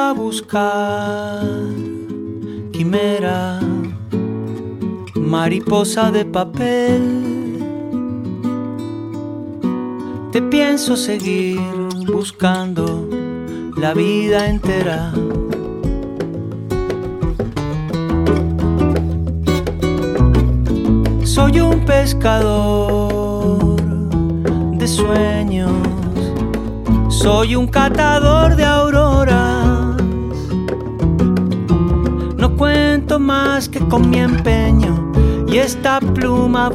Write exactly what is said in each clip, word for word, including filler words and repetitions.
a buscar, quimera, mariposa de papel. Te pienso seguir buscando la vida entera. Soy un pescador de sueños, soy un catador de auroras. No cuento más que con mi empeño y esta pluma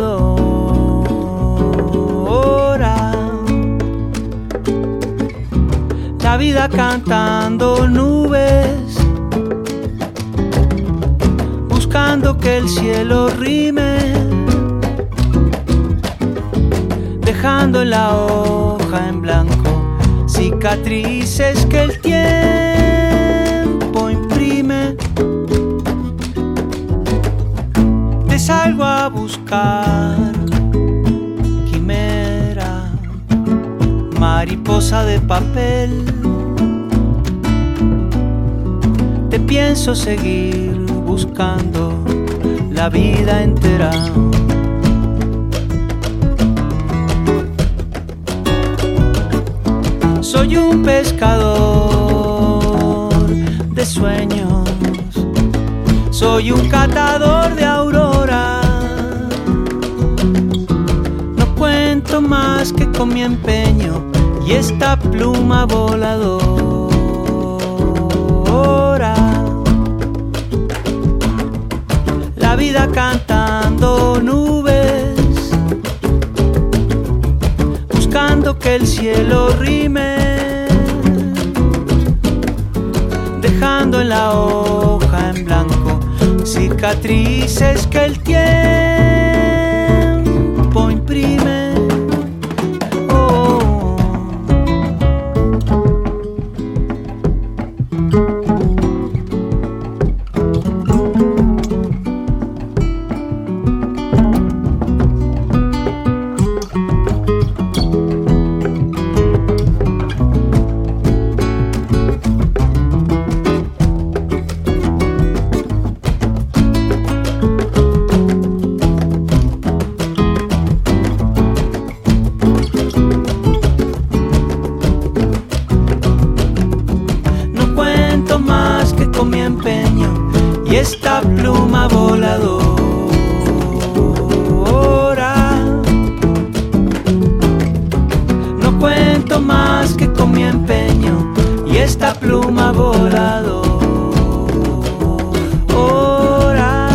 voladora. La vida cantando nubes, buscando que el cielo rime, dejando en la hoja en blanco cicatrices que el tiempo imprime. Te salgo a buscar, quimera, mariposa de papel. Te pienso seguir buscando la vida entera. Soy un pescador de sueños, soy un catador de auroras. No cuento más que con mi empeño y esta pluma voladora. La vida cantando nubes, buscando que el cielo rime, dejando en la hoja en blanco cicatrices que el tiempo imprime. Con mi empeño y esta pluma voladora. No cuento más que con mi empeño y esta pluma voladora.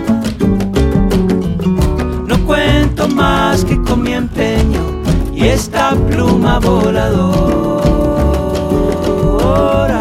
No cuento más que con mi empeño y esta pluma voladora.